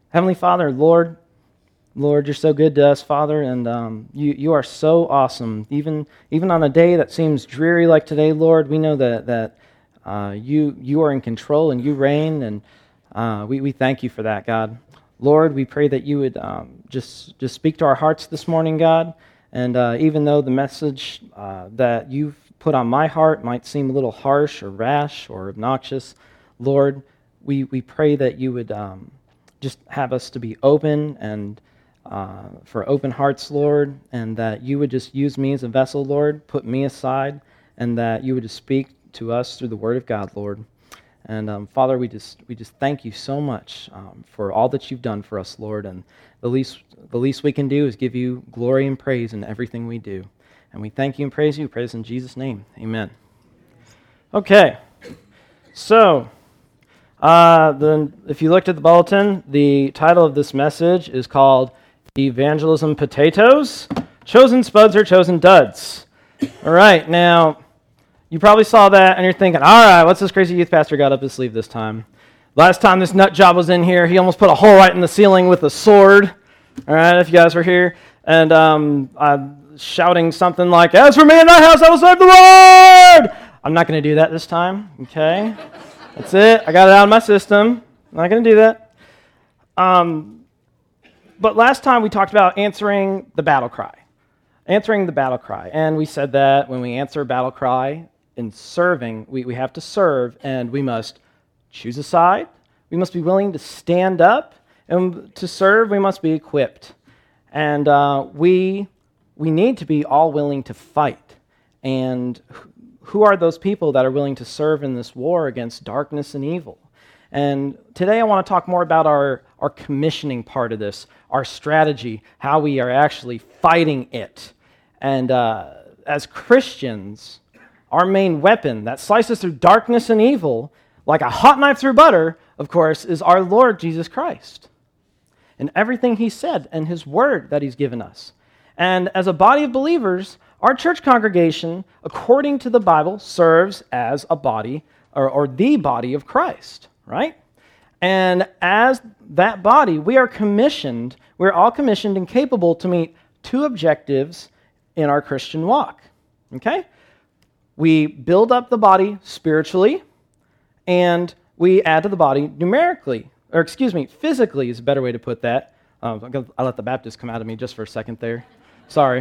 Heavenly Father, Lord, you're so good to us, Father, and you are so awesome. Even on a day that seems dreary like today, Lord, we know that you are in control and you reign, and we thank you for that, God. Lord, we pray that you would just speak to our hearts this morning, God, and even though the message that you've put on my heart might seem a little harsh or rash or obnoxious, Lord, we pray that you would just have us to be open and for open hearts, Lord, and that you would just use me as a vessel, Lord, put me aside, and that you would just speak to us through the Word of God, Lord. And Father, we just thank you so much for all that you've done for us, Lord. And the least we can do is give you glory and praise in everything we do. And we thank you and praise you. Praise in Jesus' name. Amen. Okay. So, if you looked at the bulletin, the title of this message is called Evangelism Potatoes, Chosen Spuds or Chosen Duds. All right, now, you probably saw that and you're thinking, all right, what's this crazy youth pastor got up his sleeve this time? Last time this nut job was in here, he almost put a hole right in the ceiling with a sword. All right, if you guys were here. And shouting something like, as for me and my house, I will serve the Lord! I'm not going to do that this time, okay? That's it. I got it out of my system. I'm not going to do that. But last time we talked about answering the battle cry. Answering the battle cry. And we said that when we answer a battle cry in serving, we have to serve, and we must choose a side. We must be willing to stand up. And to serve, we must be equipped. And we need to be all willing to fight. And who are those people that are willing to serve in this war against darkness and evil? And today I want to talk more about our commissioning part of this, our strategy, how we are actually fighting it. And as Christians, our main weapon that slices through darkness and evil, like a hot knife through butter, of course, is our Lord Jesus Christ. And everything he said and his word that he's given us. And as a body of believers, our church congregation, according to the Bible, serves as a body, or the body of Christ, right? And as that body, we're all commissioned and capable to meet two objectives in our Christian walk, okay? We build up the body spiritually, and we add to the body physically is a better way to put that. I let the Baptist come out of me just for a second there. Sorry.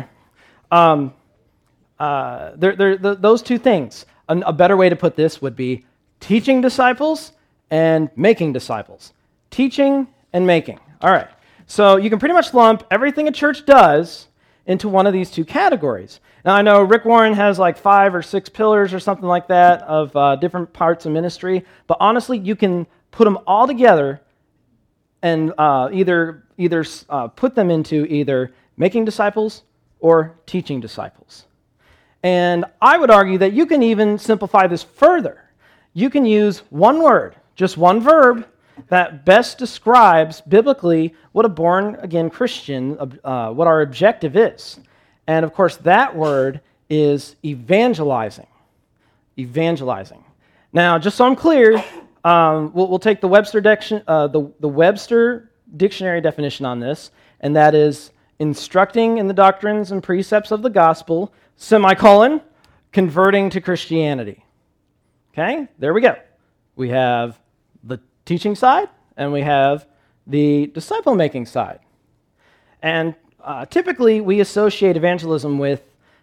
Those two things. A better way to put this would be teaching disciples and making disciples. Teaching and making. All right. So you can pretty much lump everything a church does into one of these two categories. Now, I know Rick Warren has like 5 or 6 pillars or something like that of different parts of ministry, but honestly, you can put them all together and either put them into either making disciples or teaching disciples. And I would argue that you can even simplify this further. You can use one word, just one verb, that best describes biblically what a born-again Christian, what our objective is. And of course, that word is evangelizing. Evangelizing. Now, just so I'm clear, we'll take the Webster Dictionary definition on this, and that is instructing in the doctrines and precepts of the gospel, converting to Christianity. Okay, there we go. We have the teaching side, and we have the disciple-making side. And typically, we associate evangelism with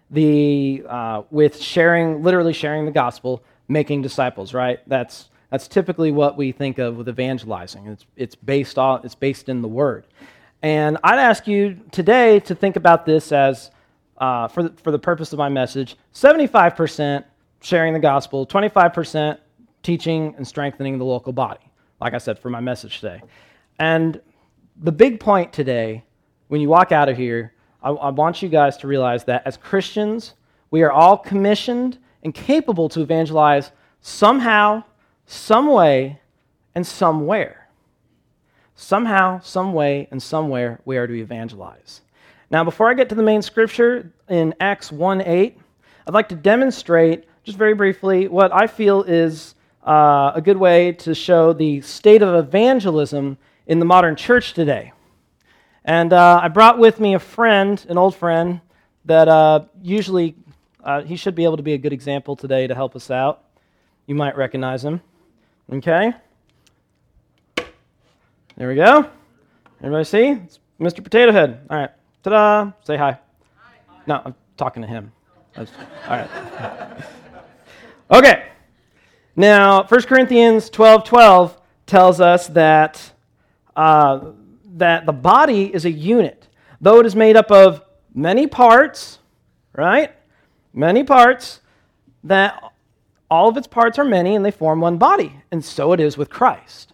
literally sharing the gospel, making disciples. Right? That's typically what we think of with evangelizing. It's based in the Word. And I'd ask you today to think about this as, for the purpose of my message, 75% sharing the gospel, 25% teaching and strengthening the local body, like I said, for my message today. And the big point today, when you walk out of here, I want you guys to realize that as Christians, we are all commissioned and capable to evangelize somehow, some way, and somewhere. Somehow, some way, and somewhere we are to evangelize. Now, before I get to the main scripture in Acts 1:8, I'd like to demonstrate, just very briefly, what I feel is a good way to show the state of evangelism in the modern church today. And I brought with me a friend, an old friend, that usually he should be able to be a good example today to help us out. You might recognize him. Okay? There we go. Everybody see? It's Mr. Potato Head. All right. Ta-da. Say hi. No, I'm talking to him. All right. Okay. Now, 1 Corinthians 12:12 tells us that that the body is a unit, though it is made up of many parts, right? Many parts, that all of its parts are many and they form one body, and so it is with Christ.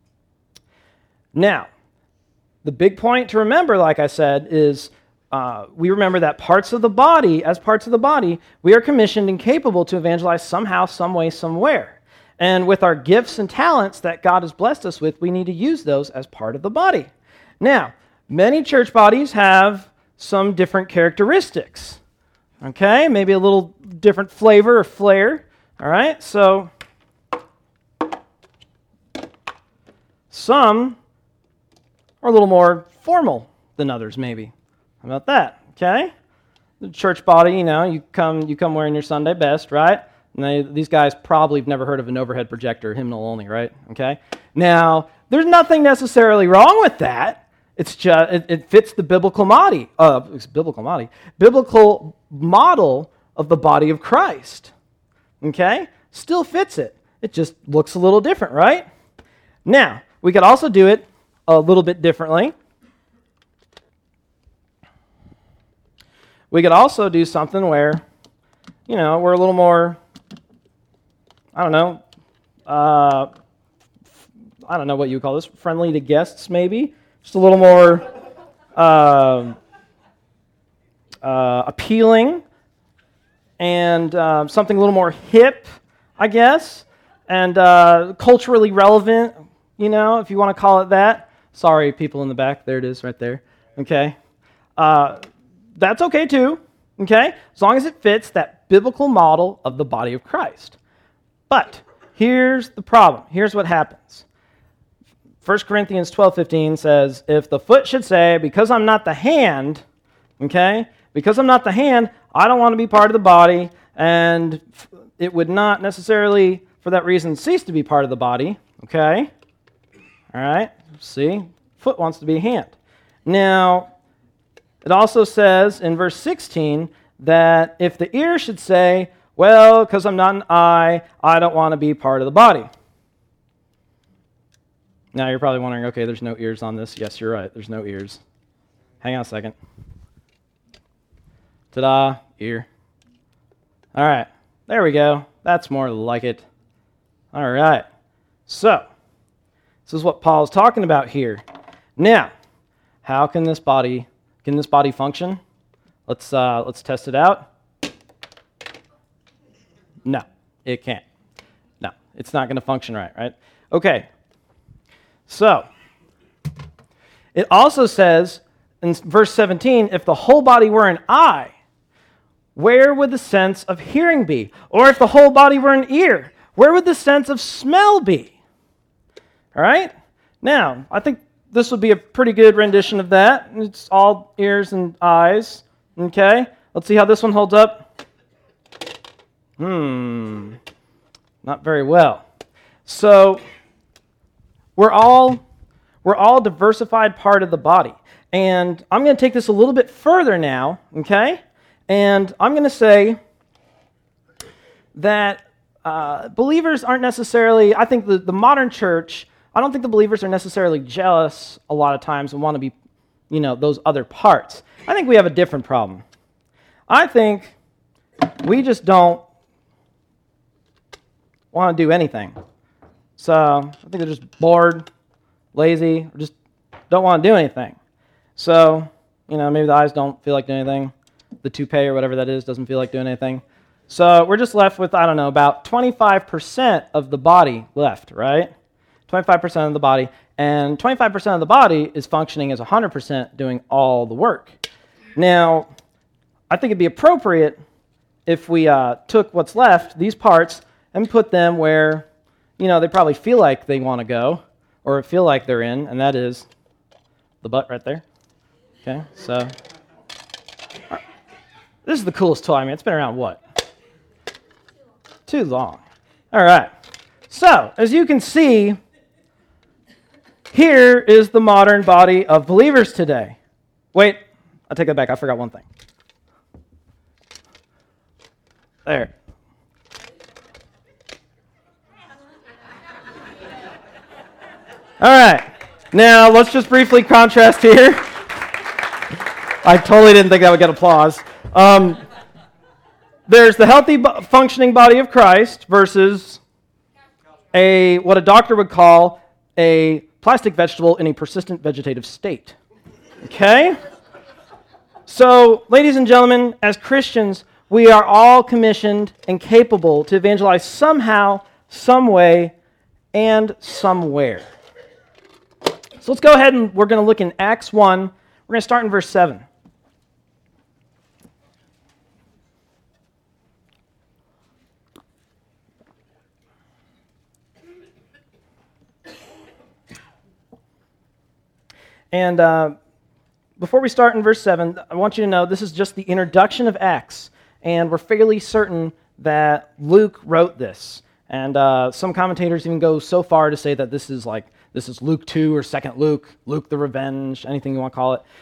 Now, the big point to remember, like I said, is we remember that parts of the body, as parts of the body, we are commissioned and capable to evangelize somehow, some way, somewhere. And with our gifts and talents that God has blessed us with, we need to use those as part of the body. Now, many church bodies have some different characteristics. Okay, maybe a little different flavor or flair. All right, so some are a little more formal than others, maybe. How about that? Okay, the church body, you come wearing your Sunday best, right? And these guys probably have never heard of an overhead projector, hymnal only, right? Okay, now there's nothing necessarily wrong with that. It's just it fits the biblical model of the body of Christ. Okay? Still fits it. It just looks a little different, right? Now, we could also do it a little bit differently. We could also do something where, we're a little more, I don't know what you would call this, friendly to guests maybe. Just a little more appealing and something a little more hip, I guess, and culturally relevant, if you want to call it that. Sorry, people in the back. There it is right there. Okay. That's okay too, okay, as long as it fits that biblical model of the body of Christ. But here's the problem. Here's what happens. 1 Corinthians 12:15 says, if the foot should say, because I'm not the hand, okay, because I'm not the hand, I don't want to be part of the body, and it would not necessarily, for that reason, cease to be part of the body, okay? All right, see, foot wants to be a hand. Now, it also says in verse 16 that if the ear should say, well, because I'm not an eye, I don't want to be part of the body. Now you're probably wondering, okay, there's no ears on this. Yes, you're right, there's no ears. Hang on a second. Ta-da, ear. All right, there we go. That's more like it. All right, so this is what Paul's talking about here. Now, how can this body function? Let's test it out. No, it can't. No, it's not going to function right? Okay. So, it also says in verse 17, if the whole body were an eye, where would the sense of hearing be? Or if the whole body were an ear, where would the sense of smell be? All right? Now, I think this would be a pretty good rendition of that. It's all ears and eyes. Okay? Let's see how this one holds up. Not very well. So, we're all diversified part of the body. And I'm going to take this a little bit further now, okay? And I'm going to say that believers aren't necessarily, I think the modern church, I don't think the believers are necessarily jealous a lot of times and want to be, those other parts. I think we have a different problem. I think we just don't want to do anything. So I think they're just bored, lazy, or just don't want to do anything. So, maybe the eyes don't feel like doing anything. The toupee or whatever that is doesn't feel like doing anything. So we're just left with, about 25% of the body left, right? 25% of the body. And 25% of the body is functioning as 100% doing all the work. Now, I think it'd be appropriate if we took what's left, these parts, and put them where, they probably feel like they want to go. or feel like they're in, and that is the butt right there. Okay, so this is the coolest toy. I mean, it's been around what? Too long. All right. So, as you can see, here is the modern body of believers today. Wait, I take that back. I forgot one thing. There. All right. Now, let's just briefly contrast here. I totally didn't think that would get applause. There's the healthy, functioning body of Christ versus what a doctor would call a plastic vegetable in a persistent vegetative state. Okay? So, ladies and gentlemen, as Christians, we are all commissioned and capable to evangelize somehow, some way, and somewhere. So let's go ahead and we're going to look in Acts 1. We're going to start in verse 7. And before we start in verse 7, I want you to know this is just the introduction of Acts, and we're fairly certain that Luke wrote this. And some commentators even go so far to say that this is Luke 2 or 2nd Luke, Luke the Revenge, anything you want to call it.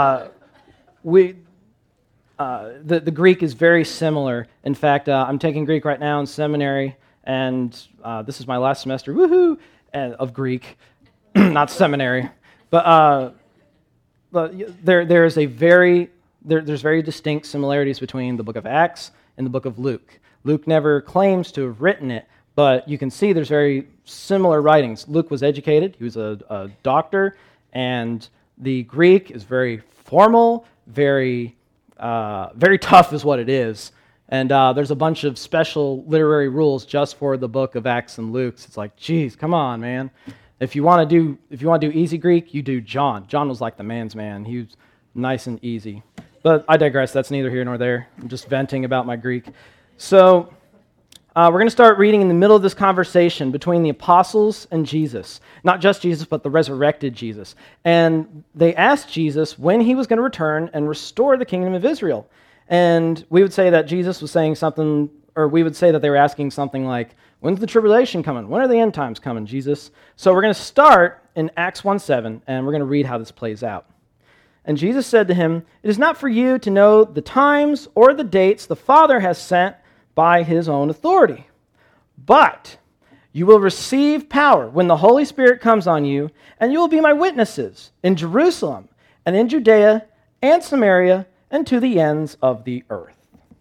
The Greek is very similar. In fact, I'm taking Greek right now in seminary, and this is my last semester, woohoo, of Greek, not seminary. But there's very distinct similarities between the book of Acts and the book of Luke. Luke never claims to have written it, but you can see there's very similar writings. Luke was educated; he was a doctor, and the Greek is very formal, very tough, is what it is. And there's a bunch of special literary rules just for the book of Acts and Luke. It's like, geez, come on, man. If you want to do easy Greek, you do John. John was like the man's man. He was nice and easy. But I digress. That's neither here nor there. I'm just venting about my Greek. So we're going to start reading in the middle of this conversation between the apostles and Jesus. Not just Jesus, but the resurrected Jesus. And they asked Jesus when he was going to return and restore the kingdom of Israel. And we would say that Jesus was saying something, or we would say that they were asking something like, when's the tribulation coming? When are the end times coming, Jesus? So we're going to start in Acts 1:7, and we're going to read how this plays out. And Jesus said to him, "It is not for you to know the times or the dates the Father has sent by his own authority. But you will receive power when the Holy Spirit comes on you, and you will be my witnesses in Jerusalem and in Judea and Samaria and to the ends of the earth."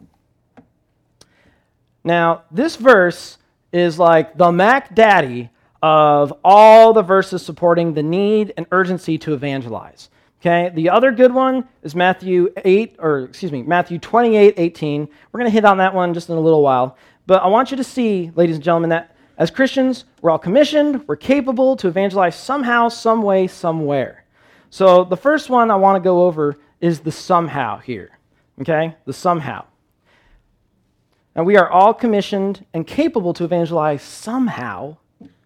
Now, this verse is like the Mac Daddy of all the verses supporting the need and urgency to evangelize. Okay, the other good one is Matthew 28:18. We're going to hit on that one just in a little while. But I want you to see, ladies and gentlemen, that as Christians, we're all commissioned, we're capable to evangelize somehow, some way, somewhere. So the first one I want to go over is the somehow here. Okay, the somehow. And we are all commissioned and capable to evangelize somehow.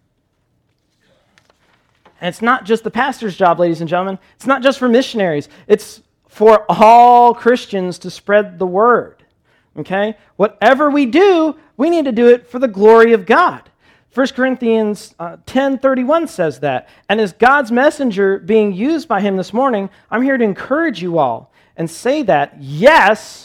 And it's not just the pastor's job, ladies and gentlemen. It's not just for missionaries. It's for all Christians to spread the word. Okay? Whatever we do, we need to do it for the glory of God. 1 Corinthians 10:31 says that. And as God's messenger being used by him this morning, I'm here to encourage you all and say that, yes,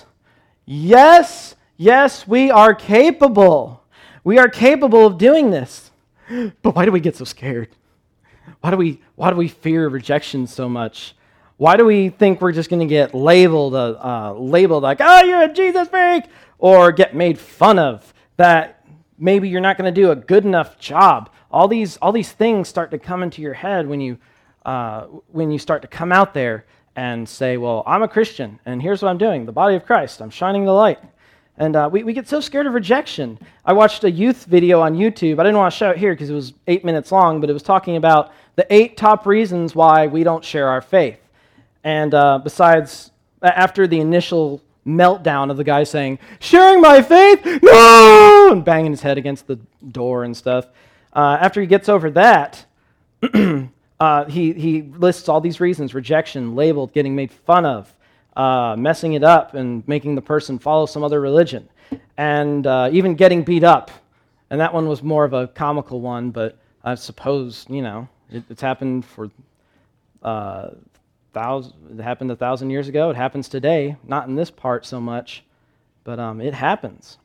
we are capable. We are capable of doing this. But why do we get so scared? Why do we fear rejection so much? Why do we think we're just going to get labeled like, oh, you're a Jesus freak, or get made fun of, that maybe you're not going to do a good enough job? All these things start to come into your head when you start to come out there and say, well, I'm a Christian, and here's what I'm doing, the body of Christ. I'm shining the light. And we get so scared of rejection. I watched a youth video on YouTube. I didn't want to show it here because it was 8 minutes long, but it was talking about the 8 top reasons why we don't share our faith. And besides, after the initial meltdown of the guy saying, sharing my faith? No! And banging his head against the door and stuff. After he gets over that, he lists all these reasons: rejection, labeled, getting made fun of, messing it up, and making the person follow some other religion, and even getting beat up. And that one was more of a comical one, but I suppose, it's happened for it happened 1,000 years ago. It happens today, not in this part so much, but it happens.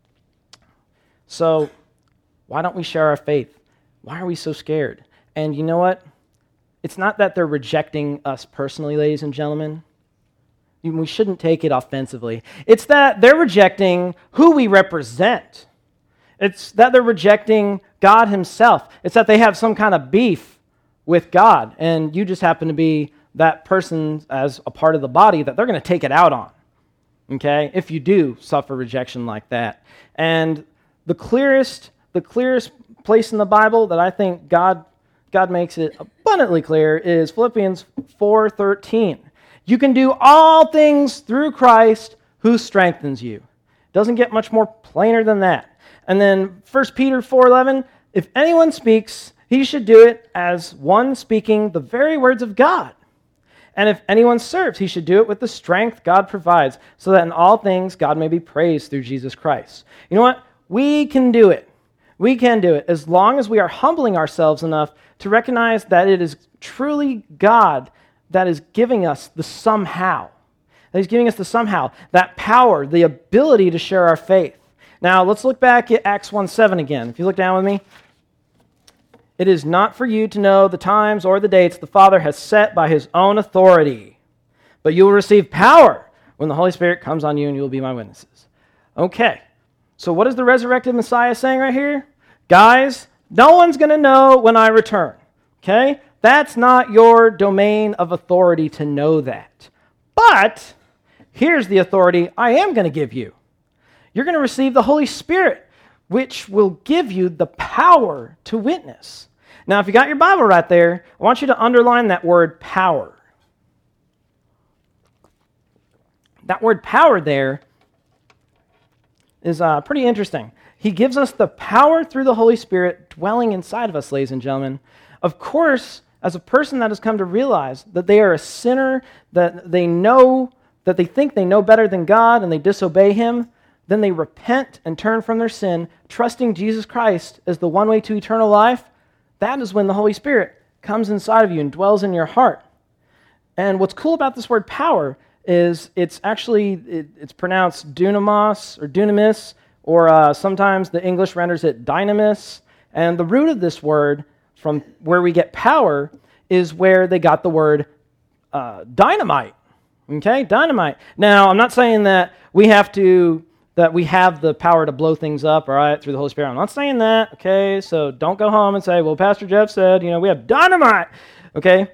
So why don't we share our faith? Why are we so scared? And you know what? It's not that they're rejecting us personally, ladies and gentlemen. We shouldn't take it offensively. It's that they're rejecting who we represent. It's that they're rejecting God himself. It's that they have some kind of beef with God, and you just happen to be that person as a part of the body that they're going to take it out on, okay, if you do suffer rejection like that. And the clearest place in the Bible that I think God makes it abundantly clear is Philippians 4:13. You can do all things through Christ who strengthens you. Doesn't get much more plainer than that. And then 1 Peter 4:11, if anyone speaks, he should do it as one speaking the very words of God. And if anyone serves, he should do it with the strength God provides, so that in all things God may be praised through Jesus Christ. You know what? We can do it. We can do it as long as we are humbling ourselves enough to recognize that it is truly God that is giving us the somehow. That he's giving us the somehow, that power, the ability to share our faith. Now, let's look back at Acts 1:7 again. If you look down with me. It is not for you to know the times or the dates the Father has set by his own authority, but you will receive power when the Holy Spirit comes on you, and you will be my witnesses. Okay, so what is the resurrected Messiah saying right here? Guys, no one's going to know when I return, okay? That's not your domain of authority to know that. But here's the authority I am going to give you. You're going to receive the Holy Spirit, which will give you the power to witness. Now, if you got your Bible right there, I want you to underline that word power. That word power there is pretty interesting. He gives us the power through the Holy Spirit dwelling inside of us, ladies and gentlemen. Of course, as a person that has come to realize that they are a sinner, that they think they know better than God, and they disobey him, then they repent and turn from their sin, trusting Jesus Christ as the one way to eternal life. That is when the Holy Spirit comes inside of you and dwells in your heart. And what's cool about this word power is it's pronounced dunamos or dunamis, or sometimes the English renders it dynamis. And the root of this word, from where we get power, is where they got the word dynamite. Okay, dynamite. Now, I'm not saying that we have the power to blow things up, all right, through the Holy Spirit. I'm not saying that, okay? So don't go home and say, well, Pastor Jeff said, we have dynamite, okay?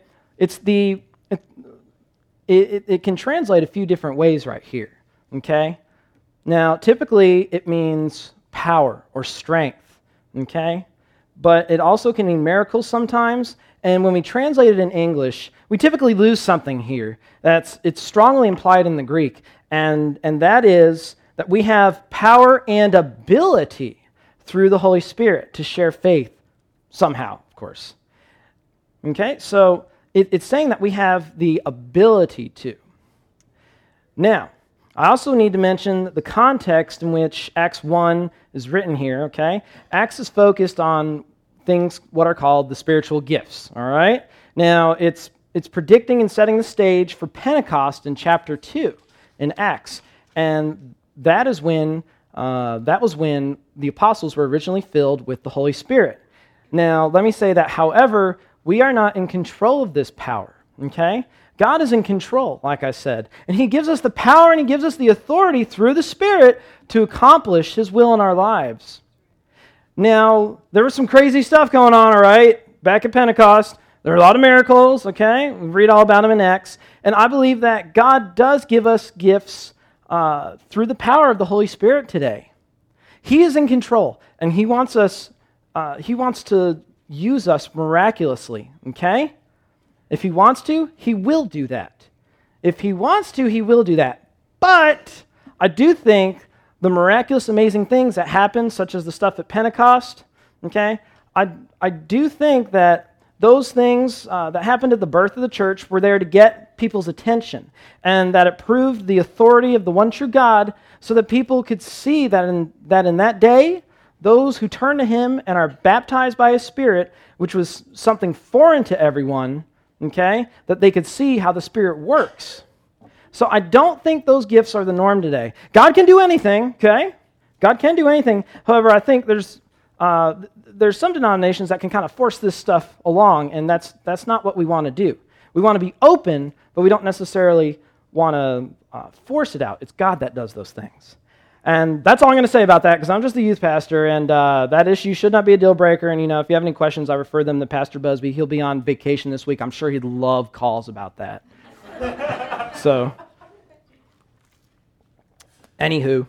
It can translate a few different ways right here, okay? Now, typically, it means power or strength, okay? But it also can mean miracles sometimes, and when we translate it in English, we typically lose something here. It's strongly implied in the Greek, and that is that we have power and ability through the Holy Spirit to share faith somehow, of course. Okay, so it's saying that we have the ability to. Now, I also need to mention the context in which Acts 1 is written here, okay? Acts is focused on things, what are called the spiritual gifts, all right? Now, it's predicting and setting the stage for Pentecost in chapter 2 in Acts, and that was when the apostles were originally filled with the Holy Spirit. Now, let me say that, however, we are not in control of this power, okay? God is in control, like I said, and he gives us the power and he gives us the authority through the Spirit to accomplish his will in our lives. Now, there was some crazy stuff going on, all right, back at Pentecost. There were a lot of miracles, okay? We read all about them in Acts, and I believe that God does give us gifts through the power of the Holy Spirit today. He is in control, and he wants to use us miraculously, okay? If he wants to, he will do that. If he wants to, he will do that. But I do think the miraculous, amazing things that happen, such as the stuff at Pentecost, okay, I do think that those things that happened at the birth of the church were there to get people's attention, and that it proved the authority of the one true God so that people could see that in that day, those who turn to him and are baptized by his Spirit, which was something foreign to everyone, okay, that they could see how the Spirit works. So I don't think those gifts are the norm today. God can do anything, okay? God can do anything. However, I think there's some denominations that can kind of force this stuff along, and that's not what we want to do. We want to be open, but we don't necessarily want to force it out. It's God that does those things. And that's all I'm going to say about that, because I'm just the youth pastor, and that issue should not be a deal breaker. And, if you have any questions, I refer them to Pastor Busby. He'll be on vacation this week. I'm sure he'd love calls about that. So, anywho,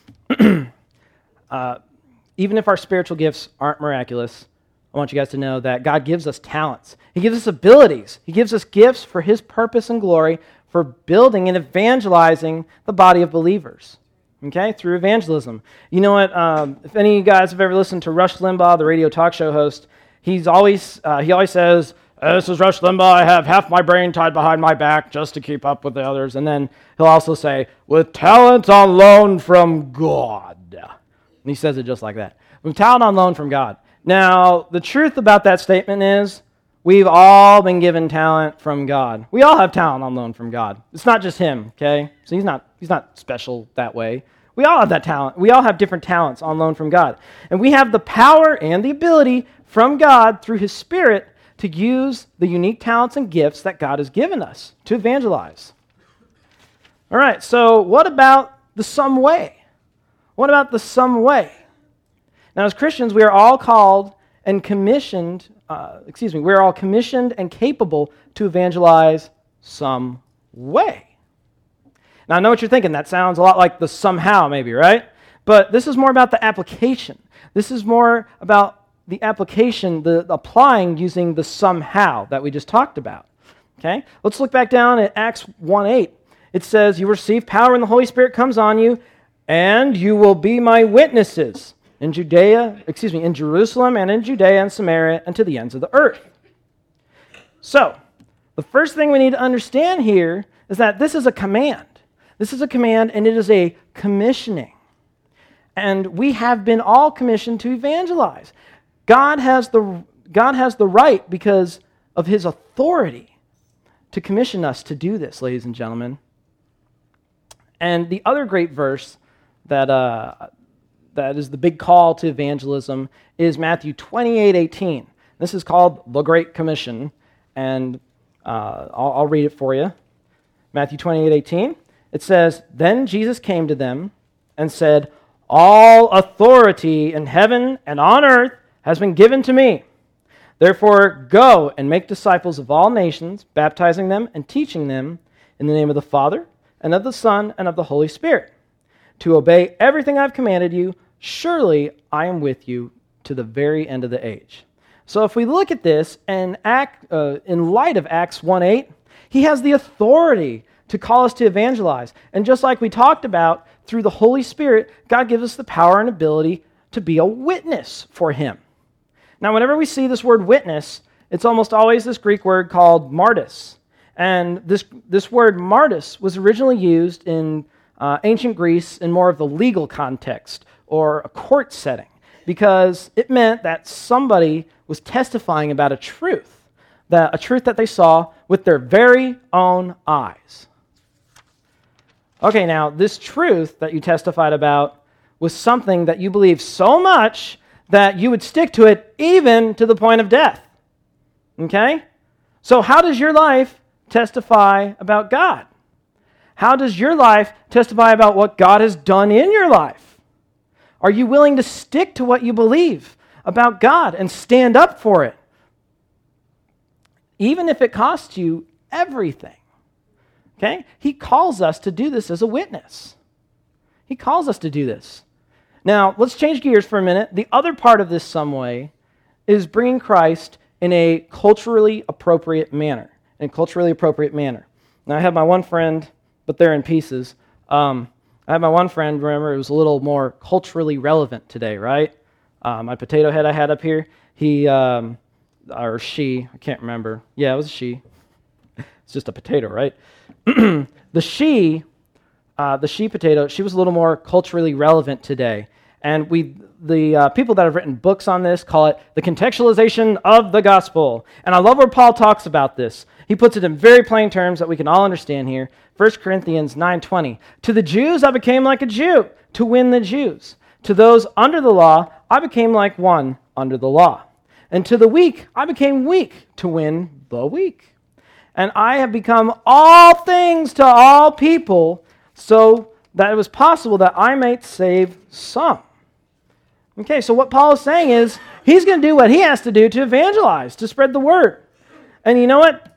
even if our spiritual gifts aren't miraculous, I want you guys to know that God gives us talents. He gives us abilities. He gives us gifts for his purpose and glory, for building and evangelizing the body of believers, okay, through evangelism. You know what? If any of you guys have ever listened to Rush Limbaugh, the radio talk show host, he always says, "This is Rush Limbaugh. I have half my brain tied behind my back just to keep up with the others." And then he'll also say, "With talent on loan from God." And he says it just like that. With talent on loan from God. Now, the truth about that statement is we've all been given talent from God. We all have talent on loan from God. It's not just him, okay? So he's not special that way. We all have that talent. We all have different talents on loan from God. And we have the power and the ability from God through his Spirit to use the unique talents and gifts that God has given us to evangelize. All right, so what about the some way? What about the some way? Now, as Christians, we are all called and commissioned, we are all commissioned and capable to evangelize some way. Now, I know what you're thinking. That sounds a lot like the somehow, maybe, right? But this is more about the application. This is more about the application, the applying using the somehow that we just talked about. Okay? Let's look back down at Acts 1:8. It says, "You receive power when the Holy Spirit comes on you, and you will be my witnesses in Jerusalem and in Judea and Samaria and to the ends of the earth." So, the first thing we need to understand here is that this is a command. This is a command, and it is a commissioning. And we have been all commissioned to evangelize. God has the right, because of his authority, to commission us to do this, ladies and gentlemen. And the other great verse that is the big call to evangelism is Matthew 28:18. This is called the Great Commission, and I'll read it for you. Matthew 28:18. It says, "Then Jesus came to them and said, 'All authority in heaven and on earth has been given to me. Therefore go and make disciples of all nations, baptizing them and teaching them in the name of the Father and of the Son and of the Holy Spirit, to obey everything I've commanded you. Surely I am with you to the very end of the age.'" So if we look at this in light of Acts 1:8, he has the authority to call us to evangelize. And just like we talked about, through the Holy Spirit, God gives us the power and ability to be a witness for him. Now, whenever we see this word witness, it's almost always this Greek word called martys. And this word martys was originally used in ancient Greece in more of the legal context or a court setting, because it meant that somebody was testifying about a truth that they saw with their very own eyes. Okay, now, this truth that you testified about was something that you believed so much that you would stick to it even to the point of death. Okay? So how does your life testify about God? How does your life testify about what God has done in your life? Are you willing to stick to what you believe about God and stand up for it, even if it costs you everything? Okay? He calls us to do this as a witness. He calls us to do this. Now, let's change gears for a minute. The other part of this some way is bringing Christ in a culturally appropriate manner. Now, I have my one friend, but they're in pieces. I have my one friend, remember, it was a little more culturally relevant today, right? My potato head I had up here, he or she, I can't remember. Yeah, it was a she. It's just a potato, right? The she potato, she was a little more culturally relevant today. And the people that have written books on this call it the contextualization of the gospel. And I love where Paul talks about this. He puts it in very plain terms that we can all understand here. 1 Corinthians 9:20. To the Jews I became like a Jew to win the Jews. To those under the law I became like one under the law. And to the weak I became weak to win the weak. And I have become all things to all people so that it was possible that I might save some. Okay, so what Paul is saying is he's going to do what he has to do to evangelize, to spread the word. And you know what?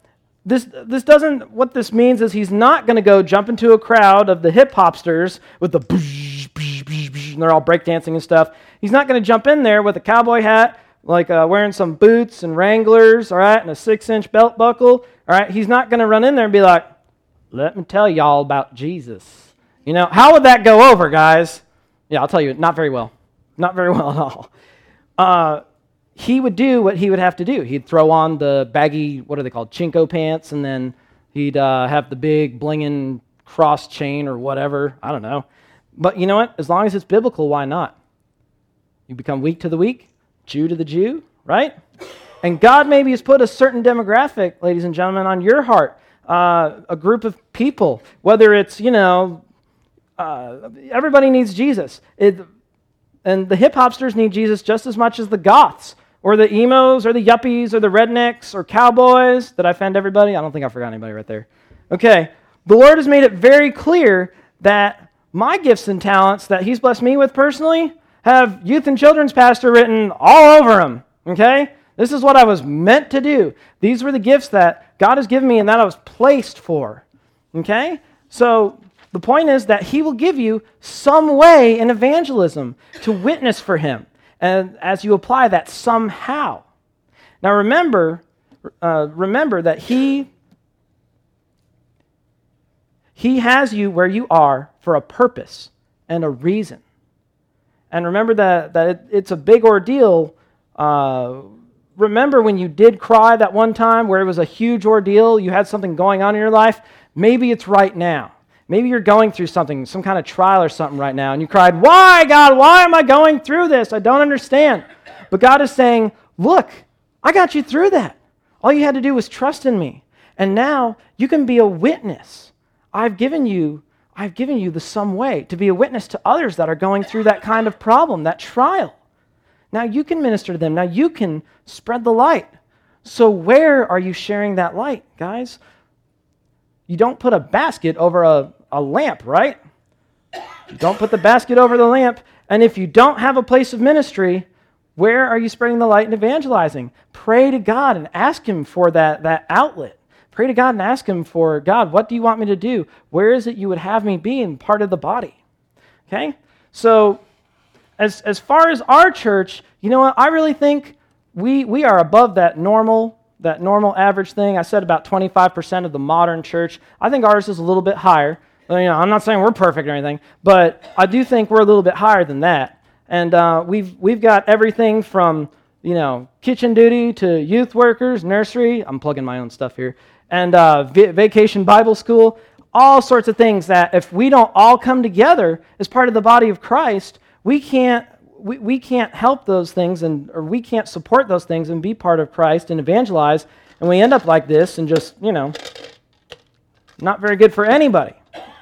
What this means is he's not going to go jump into a crowd of the hip-hopsters with the and they're all breakdancing and stuff. He's not going to jump in there with a cowboy hat, like wearing some boots and Wranglers, all right, and a 6-inch belt buckle, all right? He's not going to run in there and be like, let me tell y'all about Jesus. You know, how would that go over, guys? Yeah, I'll tell you, not very well. Not very well at all. He would do what he would have to do. He'd throw on the baggy, what are they called, Chinko pants, and then he'd have the big blinging cross chain or whatever. I don't know. But you know what? As long as it's biblical, why not? You become weak to the weak, Jew to the Jew, right? And God maybe has put a certain demographic, ladies and gentlemen, on your heart, a group of people, whether it's, everybody needs Jesus. And the hip-hopsters need Jesus just as much as the goths, or the emos, or the yuppies, or the rednecks, or cowboys. Did I offend everybody? I don't think I forgot anybody right there. Okay, the Lord has made it very clear that my gifts and talents that He's blessed me with personally have youth and children's pastor written all over them, okay? This is what I was meant to do. These were the gifts that God has given me and that I was placed for, okay? So the point is that He will give you some way in evangelism to witness for Him, and as you apply that somehow. Now remember that He has you where you are for a purpose and a reason. And remember that it's a big ordeal. Remember when you did cry that one time where it was a huge ordeal, you had something going on in your life? Maybe it's right now. Maybe you're going through something, some kind of trial or something right now, and you cried, why, God, why am I going through this? I don't understand. But God is saying, look, I got you through that. All you had to do was trust in me. And now you can be a witness. I've given you the some way to be a witness to others that are going through that kind of problem, that trial. Now you can minister to them. Now you can spread the light. So where are you sharing that light, guys? You don't put a basket over a lamp, right? You don't put the basket over the lamp. And if you don't have a place of ministry, where are you spreading the light and evangelizing? Pray to God and ask Him for that outlet. Pray to God and ask Him for, God, what do you want me to do? Where is it you would have me be in part of the body? Okay? So as far as our church, you know what? I really think we are above that normal average thing. I said about 25% of the modern church. I think ours is a little bit higher. I'm not saying we're perfect or anything, but I do think we're a little bit higher than that. And we've got everything from kitchen duty to youth workers, nursery. I'm plugging my own stuff here, and vacation Bible school. All sorts of things that if we don't all come together as part of the body of Christ, we can't help those things or we can't support those things and be part of Christ and evangelize, and we end up like this and just, not very good for anybody.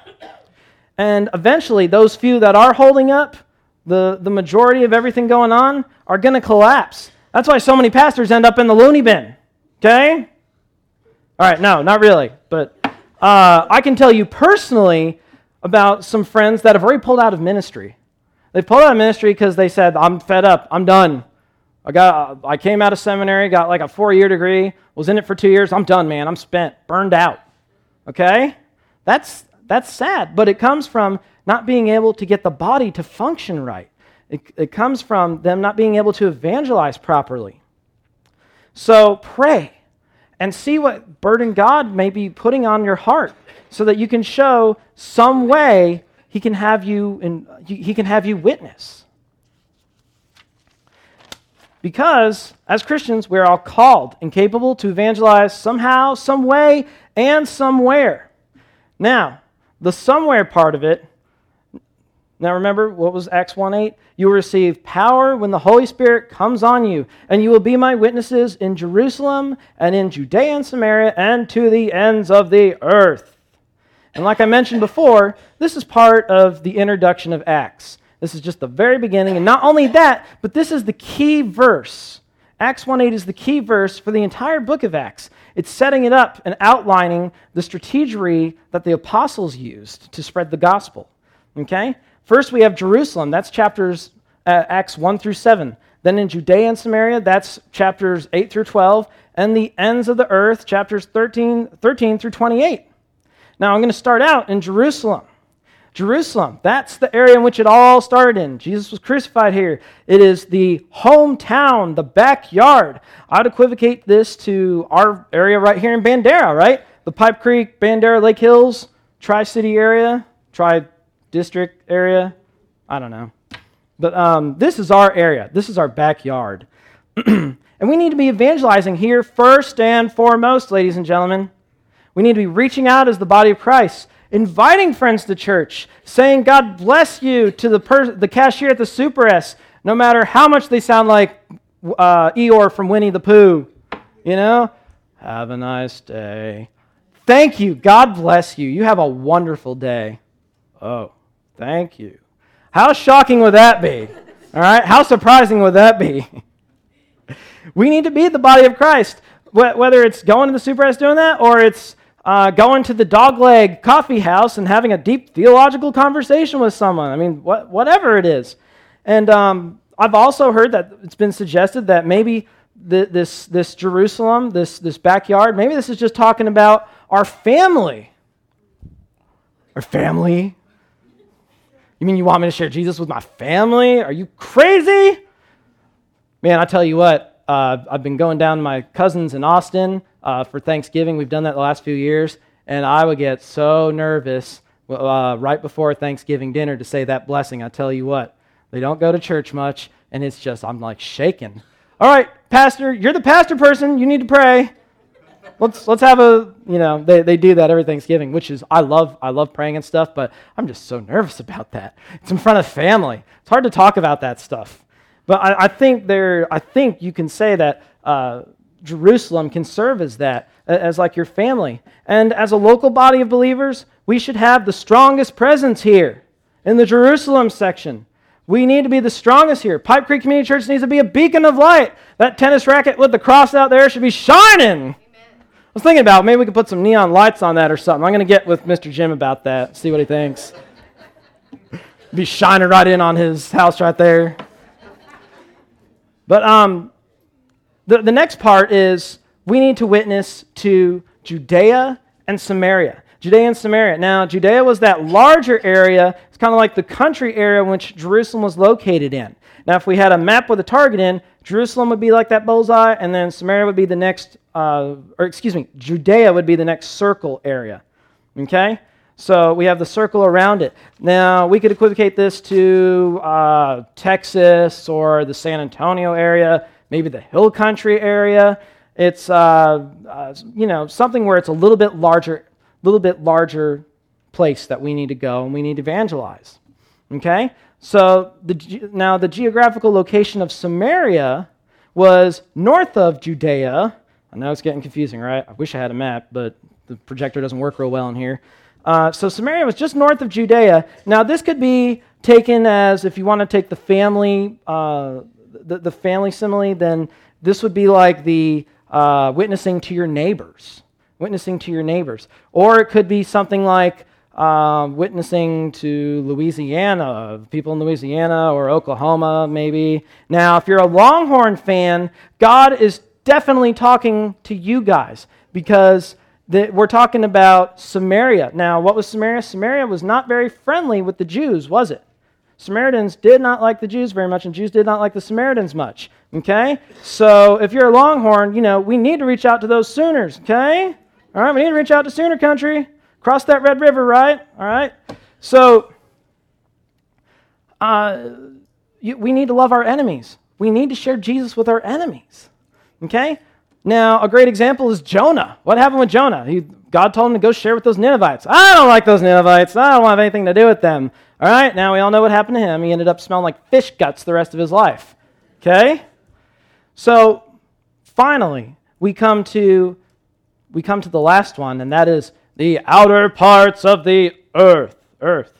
And eventually, those few that are holding up the majority of everything going on are going to collapse. That's why so many pastors end up in the loony bin, okay? All right, no, not really, but I can tell you personally about some friends that have already pulled out of ministry. They pulled out of ministry because they said, I'm fed up, I'm done. I came out of seminary, got like a 4-year degree, was in it for 2 years, I'm done, man, I'm spent, burned out. Okay? That's sad, but it comes from not being able to get the body to function right. It comes from them not being able to evangelize properly. So pray and see what burden God may be putting on your heart so that you can show some way He can have you witness. Because as Christians, we're all called and capable to evangelize somehow, some way, and somewhere. Now, the somewhere part of it, now remember, what was Acts 1:8? You will receive power when the Holy Spirit comes on you, and you will be my witnesses in Jerusalem and in Judea and Samaria and to the ends of the earth. And like I mentioned before, this is part of the introduction of Acts. This is just the very beginning, and not only that, but this is the key verse. Acts 1:8 is the key verse for the entire book of Acts. It's setting it up and outlining the strategy that the apostles used to spread the gospel. Okay? First, we have Jerusalem. That's chapters Acts 1 through 7. Then in Judea and Samaria, that's chapters 8 through 12. And the ends of the earth, chapters 13 through 28. Now, I'm going to start out in Jerusalem. Jerusalem, that's the area in which it all started in. Jesus was crucified here. It is the hometown, the backyard. I'd equivocate this to our area right here in Bandera, right? The Pipe Creek, Bandera, Lake Hills, Tri-City area, Tri-District area. I don't know. But this is our area. This is our backyard. And we need to be evangelizing here first and foremost, ladies and gentlemen. We need to be reaching out as the body of Christ, inviting friends to church, saying God bless you to the cashier at the Super S, no matter how much they sound like Eeyore from Winnie the Pooh. You know? Have a nice day. Thank you. God bless you. You have a wonderful day. Oh, thank you. How shocking would that be? All right? How surprising would that be? We need to be the body of Christ, whether it's going to the Super S doing that or it's going to the Dogleg Coffee House and having a deep theological conversation with someone. I mean, whatever it is. And I've also heard that it's been suggested that maybe this Jerusalem, this backyard, maybe this is just talking about our family. Our family? You mean you want me to share Jesus with my family? Are you crazy? Man, I tell you what, I've been going down to my cousins in Austin for Thanksgiving. We've done that the last few years, and I would get so nervous right before Thanksgiving dinner to say that blessing. I tell you what, they don't go to church much, and it's just, I'm like shaking. All right, pastor, you're the pastor person. You need to pray. Let's have a, they do that every Thanksgiving, which is, I love praying and stuff, but I'm just so nervous about that. It's in front of family. It's hard to talk about that stuff. But I think you can say that Jerusalem can serve as that, as like your family. And as a local body of believers, we should have the strongest presence here in the Jerusalem section. We need to be the strongest here. Pipe Creek Community Church needs to be a beacon of light. That tennis racket with the cross out there should be shining. I was thinking about maybe we could put some neon lights on that or something. I'm going to get with Mr. Jim about that, see what he thinks. Be shining right in on his house right there. But the next part is we need to witness to Judea and Samaria. Judea and Samaria. Now, Judea was that larger area. It's kind of like the country area in which Jerusalem was located in. Now, if we had a map with a target in, Jerusalem would be like that bullseye, and then Samaria would be the next, Judea would be the next circle area. Okay? So we have the circle around it. Now, we could equivocate this to Texas or the San Antonio area, maybe the Hill Country area. It's, something where it's a little bit larger place that we need to go and we need to evangelize. Okay? So now the geographical location of Samaria was north of Judea. I know it's getting confusing, right? I wish I had a map, but the projector doesn't work real well in here. So Samaria was just north of Judea. Now this could be taken as, if you want to take the family, the family simile, then this would be like the witnessing to your neighbors. Witnessing to your neighbors. Or it could be something like witnessing to Louisiana, people in Louisiana or Oklahoma maybe. Now, if you're a Longhorn fan, God is definitely talking to you guys because we're talking about Samaria. Now, what was Samaria? Samaria was not very friendly with the Jews, was it? Samaritans did not like the Jews very much, and Jews did not like the Samaritans much. Okay? So if you're a Longhorn, we need to reach out to those Sooners, okay? All right, we need to reach out to Sooner Country. Cross that Red River, right? All right? So we need to love our enemies. we need to share Jesus with our enemies. Okay? Now, a great example is Jonah. What happened with Jonah? God told him to go share with those Ninevites. I don't like those Ninevites. I don't want anything to do with them. All right? Now, we all know what happened to him. He ended up smelling like fish guts the rest of his life. Okay? So, finally, we come to the last one, and that is the outer parts of the earth. Earth.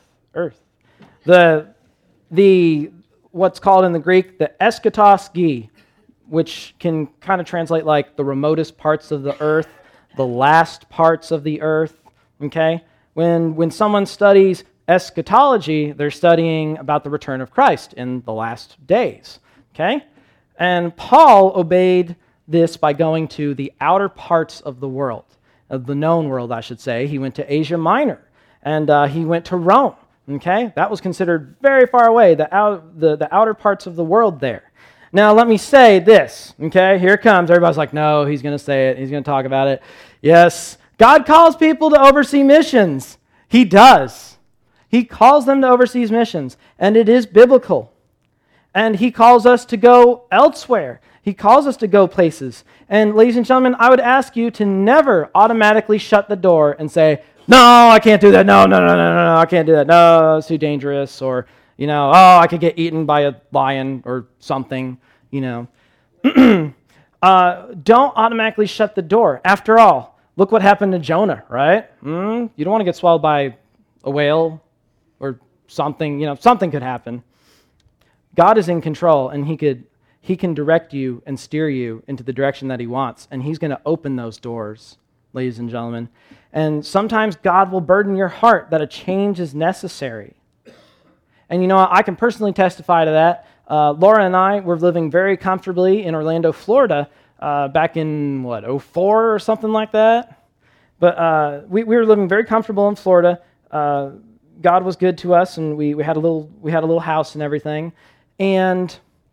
The what's called in the Greek the eschatos ge, which can kind of translate like the remotest parts of the earth, the last parts of the earth. Okay? When someone studies eschatology, they're studying about the return of Christ in the last days. Okay? And Paul obeyed this by going to the outer parts of the world, of the known world, I should say. He went to Asia Minor, and he went to Rome. Okay, that was considered very far away, the outer parts of the world there. Now, let me say this. Okay, here it comes. Everybody's like, no, he's going to say it. He's going to talk about it. Yes, God calls people to oversee missions. He does. He calls them to oversee missions, and it is biblical. And he calls us to go elsewhere. He calls us to go places. And ladies and gentlemen, I would ask you to never automatically shut the door and say, no, I can't do that. No, I can't do that. No, it's too dangerous. Or, I could get eaten by a lion or something, Don't automatically shut the door. After all, look what happened to Jonah, right? You don't want to get swallowed by a whale or something. Something could happen. God is in control, and He can direct you and steer you into the direction that He wants, and He's going to open those doors, ladies and gentlemen. And sometimes God will burden your heart that a change is necessary. And I can personally testify to that. Laura and I were living very comfortably in Orlando, Florida, back in, 2004 or something like that? But we were living very comfortable in Florida. God was good to us, and we had a little house and everything. And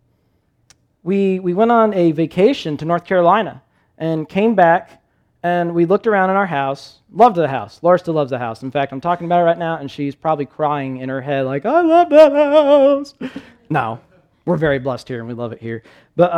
we went on a vacation to North Carolina and came back, and we looked around in our house. Loved the house. Laura still loves the house. In fact, I'm talking about it right now, and she's probably crying in her head like, I love that house. No, we're very blessed here, and we love it here. But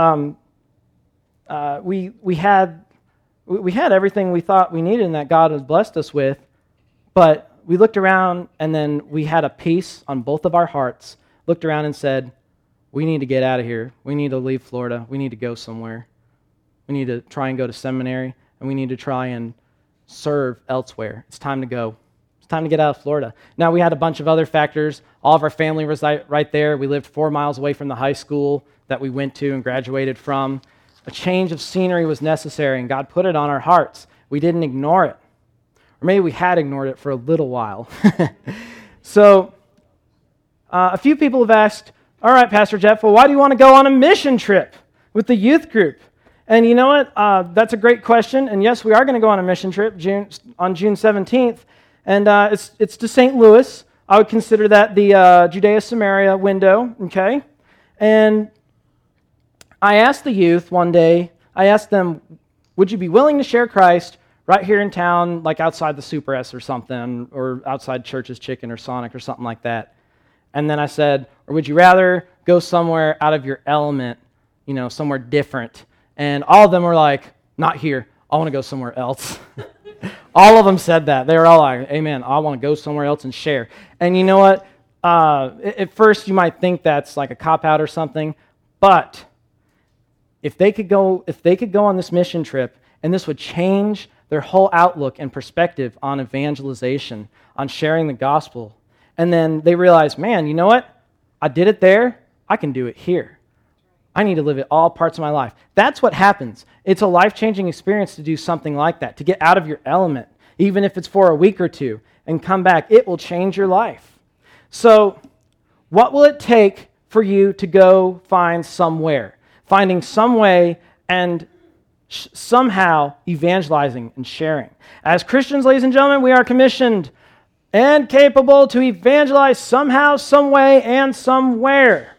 we had everything we thought we needed and that God has blessed us with, but we looked around, and then we had a peace on both of our hearts, looked around and said, we need to get out of here. We need to leave Florida. We need to go somewhere. We need to try and go to seminary, and we need to try and serve elsewhere. It's time to go. It's time to get out of Florida. Now, we had a bunch of other factors. All of our family was right there. We lived 4 miles away from the high school that we went to and graduated from. A change of scenery was necessary, and God put it on our hearts. We didn't ignore it. Or maybe we had ignored it for a little while. So, a few people have asked, all right, Pastor Jeff, well, why do you want to go on a mission trip with the youth group? And you know what? That's a great question. And yes, we are going to go on a mission trip on June 17th. And it's to St. Louis. I would consider that the Judea-Samaria window, okay? And I asked the youth one day, I asked them, would you be willing to share Christ right here in town, like outside the Super S or something, or outside Church's Chicken or Sonic or something like that? And then I said, or would you rather go somewhere out of your element, somewhere different? And all of them were like, not here. I want to go somewhere else. All of them said that. They were all like, amen, I want to go somewhere else and share. And you know what? At first you might think that's like a cop-out or something, but if they could go on this mission trip, and this would change their whole outlook and perspective on evangelization, on sharing the gospel, and then they realize, man, you know what? I did it there. I can do it here. I need to live it all parts of my life. That's what happens. It's a life-changing experience to do something like that, to get out of your element, even if it's for a week or two, and come back. It will change your life. So what will it take for you to go find somewhere? Finding some way and somehow evangelizing and sharing. As Christians, ladies and gentlemen, we are commissioned and capable to evangelize somehow, some way, and somewhere.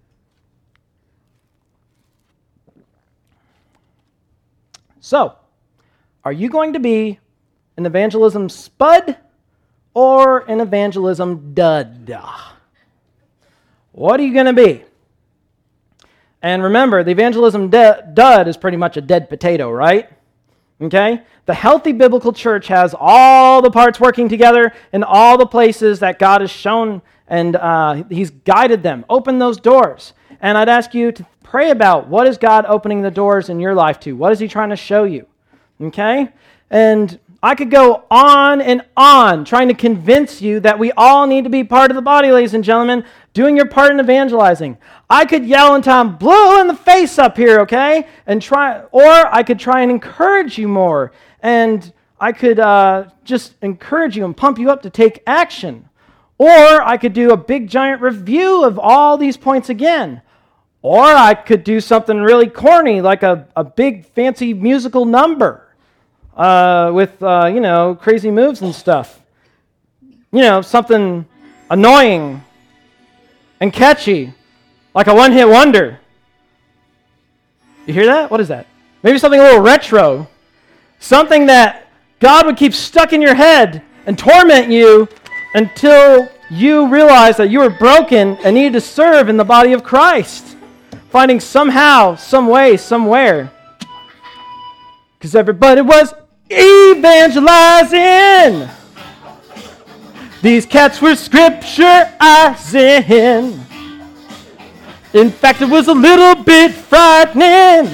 So, are you going to be an evangelism spud or an evangelism dud? What are you going to be? And remember, the evangelism dud is pretty much a dead potato, right? Okay? The healthy biblical church has all the parts working together in all the places that God has shown and He's guided them. Open those doors. And I'd ask you to pray about what is God opening the doors in your life to? What is He trying to show you? Okay? And I could go on and on trying to convince you that we all need to be part of the body, ladies and gentlemen, doing your part in evangelizing. I could yell until I'm blue in the face up here, okay? Or I could try and encourage you more. And I could just encourage you and pump you up to take action. Or I could do a big giant review of all these points again. Or I could do something really corny, like a big fancy musical number with, crazy moves and stuff. Something annoying and catchy, like a one-hit wonder. You hear that? What is that? Maybe something a little retro. Something that God would keep stuck in your head and torment you until you realize that you were broken and needed to serve in the body of Christ. Finding somehow, some way, somewhere. Because everybody was evangelizing. These cats were scripturizing. In fact, it was a little bit frightening.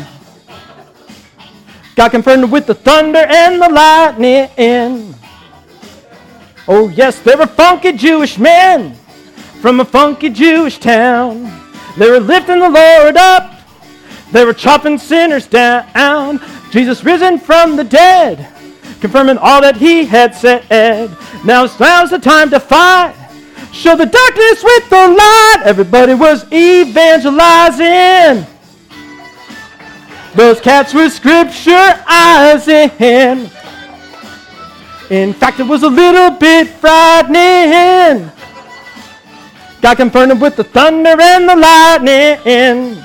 Got confronted with the thunder and the lightning. Oh yes, they were funky Jewish men from a funky Jewish town. They were lifting the Lord up. They were chopping sinners down. Jesus risen from the dead, confirming all that He had said. Now's the time to fight. Show the darkness with the light. Everybody was evangelizing. Those cats were scripturizing. In fact, it was a little bit frightening. Got confronted with the thunder and the lightning.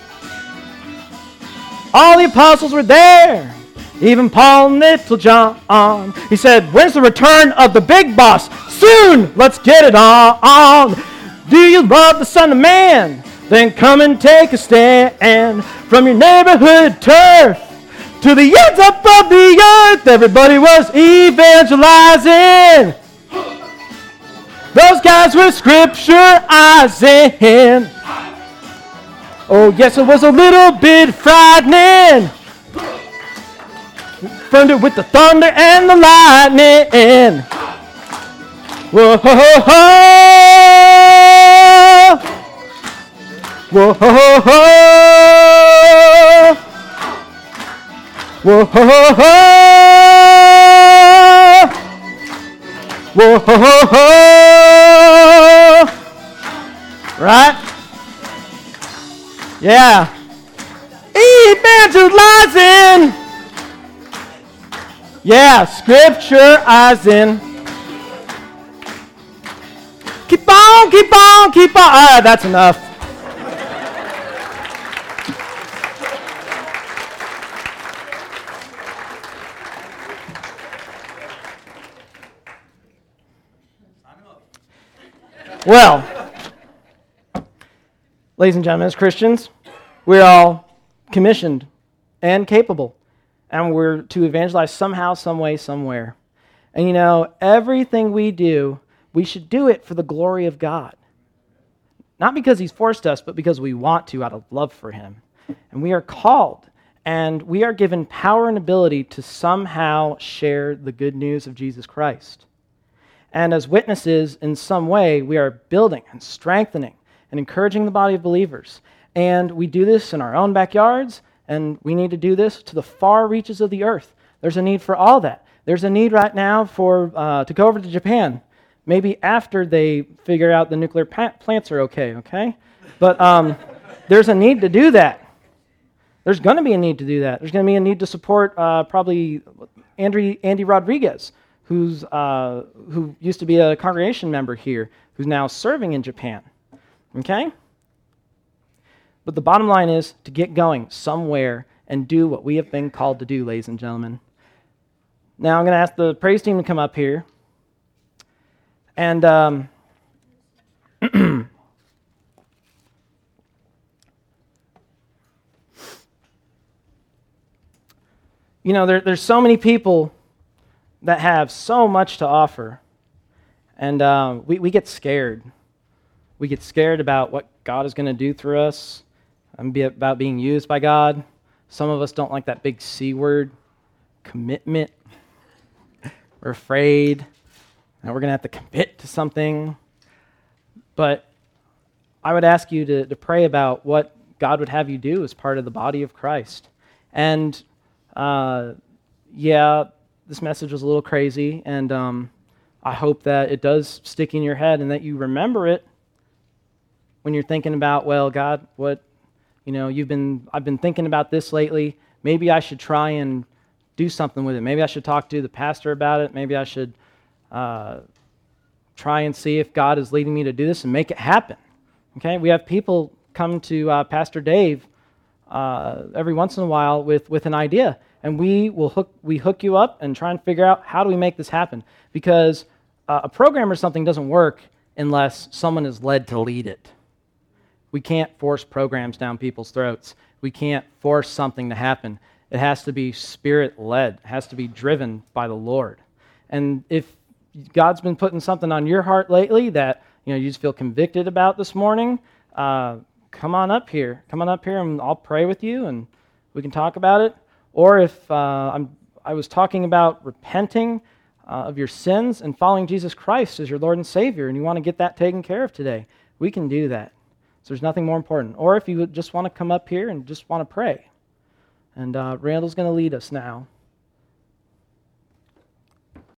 All the apostles were there, even Paul and little John. He said, when's the return of the big boss? Soon, let's get it on. Do you love the Son of Man? Then come and take a stand. From your neighborhood turf to the ends up of the earth, everybody was evangelizing. Those guys were scripturizing. Oh, yes, it was a little bit frightening. Confronted it with the thunder and the lightning. Whoa, ho, ho, ho. Whoa, ho, ho, ho. Whoa, ho, ho, ho. Whoa, ho, ho, ho. Right? Yeah. Evangelizing. Yeah, scripturizing. Keep on, keep on, keep on. All right, that's enough. Well, ladies and gentlemen, as Christians, we're all commissioned and capable, and we're to evangelize somehow, some way, somewhere. And everything we do, we should do it for the glory of God. Not because He's forced us, but because we want to out of love for Him. And we are called, and we are given power and ability to somehow share the good news of Jesus Christ. And as witnesses, in some way, we are building and strengthening and encouraging the body of believers. And we do this in our own backyards, and we need to do this to the far reaches of the earth. There's a need for all that. There's a need right now to go over to Japan, maybe after they figure out the nuclear plants are okay? But there's a need to do that. There's going to be a need to do that. There's going to be a need to support probably Andy Rodriguez, who used to be a congregation member here, who's now serving in Japan. Okay? But the bottom line is to get going somewhere and do what we have been called to do, ladies and gentlemen. Now I'm going to ask the praise team to come up here. And there's so many people that have so much to offer, and we get scared. We get scared about what God is going to do through us, and about being used by God. Some of us don't like that big C word, commitment. We're afraid that we're going to have to commit to something. But I would ask you to pray about what God would have you do as part of the body of Christ. And this message was a little crazy, and I hope that it does stick in your head and that you remember it when you're thinking about, well, God, I've been thinking about this lately. Maybe I should try and do something with it. Maybe I should talk to the pastor about it. Maybe I should try and see if God is leading me to do this and make it happen. Okay, we have people come to Pastor Dave every once in a while with an idea, and we hook you up and try and figure out how do we make this happen, because a program or something doesn't work unless someone is led to lead it. We can't force programs down people's throats. We can't force something to happen. It has to be Spirit-led. It has to be driven by the Lord. And if God's been putting something on your heart lately that you just feel convicted about this morning, come on up here. Come on up here, and I'll pray with you, and we can talk about it. Or if I was talking about repenting of your sins and following Jesus Christ as your Lord and Savior, and you want to get that taken care of today, we can do that. So there's nothing more important. Or if you just want to come up here and just want to pray. And Randall's going to lead us now.